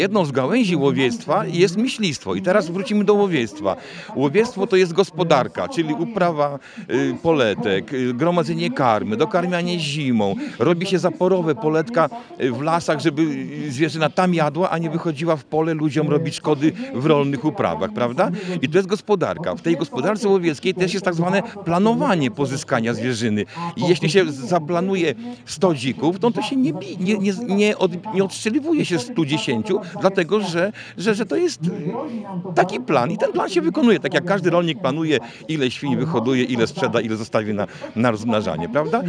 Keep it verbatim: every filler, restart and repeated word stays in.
Jedną z gałęzi łowiectwa jest myślistwo. I teraz wrócimy do łowiectwa. Łowiectwo to jest gospodarka, czyli uprawa y, poletek, y, gromadzenie karmy, dokarmianie zimą. Robi się zaporowe poletka y, w lasach, żeby y, zwierzyna tam jadła, a nie wychodziła w pole ludziom robić szkody w rolnych uprawach, prawda? I to jest gospodarka. W tej gospodarce łowieckiej też jest tak zwane planowanie pozyskania zwierzyny. I jeśli się zaplanuje sto dzików, to to się nie, bi- nie, nie, nie, od, nie odstrzeliwuje się stu dziesięciu, dlatego że, że, że to jest taki plan i ten plan się wykonuje, tak jak każdy rolnik planuje, ile świń wyhoduje, ile sprzeda, ile zostawi na, na rozmnażanie, prawda?